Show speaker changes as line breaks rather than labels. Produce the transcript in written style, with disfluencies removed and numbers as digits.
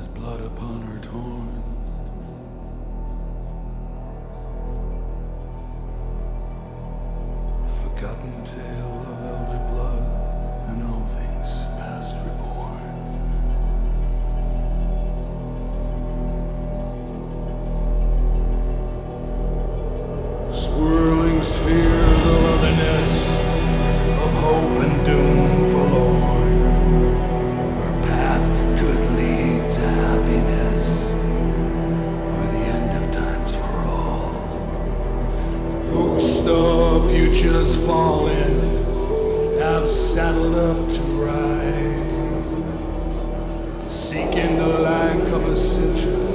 blood upon her torn. Forgotten tale of elder blood and all things past reborn. Swirling sphere, the otherness of hope and doom forlorn. Her path could lead to happiness, or the end of times for all. Ghosts of futures fallen have saddled up to ride, seeking the like of ascension.